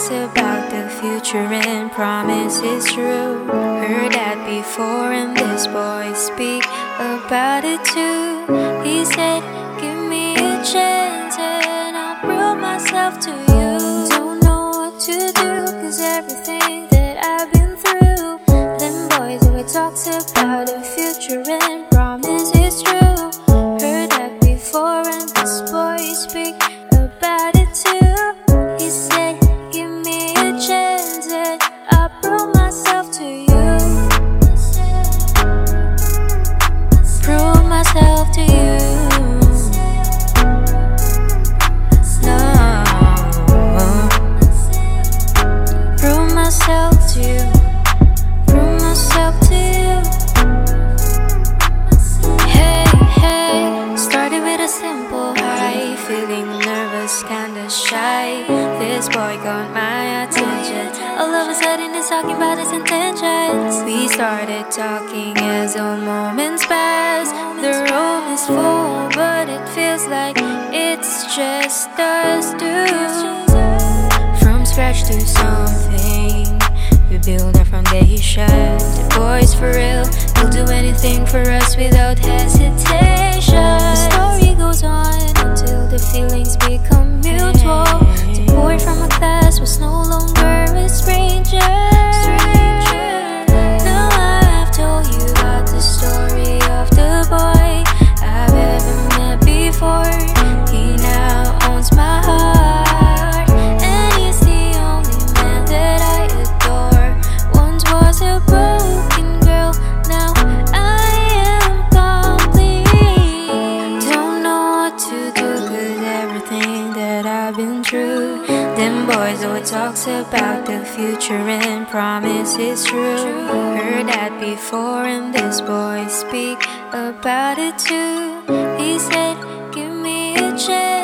talks about the future and promises true. Heard that before, and this boy speak about it too. He said, give me a chance and I'll prove myself to you. Don't know what to do, cause everything that I've been through. Them boys always talks about the future and promises true. Heard that before, and this boy speak about it too. He said, give me a chance and I'll prove myself to you. Prove myself to you. No. Prove myself to you. Prove myself to you. Hey, started with a simple high, feeling nervous, kinda shy. This boy got my attention. All of a sudden he's talking about his intentions. We started talking as the moments pass. The room is full, but it feels like it's just us two. From scratch to something, we build our foundation. The boys for real, will do anything for us without hesitation. The story goes on until the feelings become mutual. The boy from a class was no longer a stranger. Now I've told you about the story of the boy I've ever met before. He now owns my heart, and he's the only man that I adore. Once was a broken girl, now I am complete. Don't know what to do, cause everything that I've been through. Them boys always talks about the future and promises true. Heard that before, and this boy speak about it too. He said, give me a chance.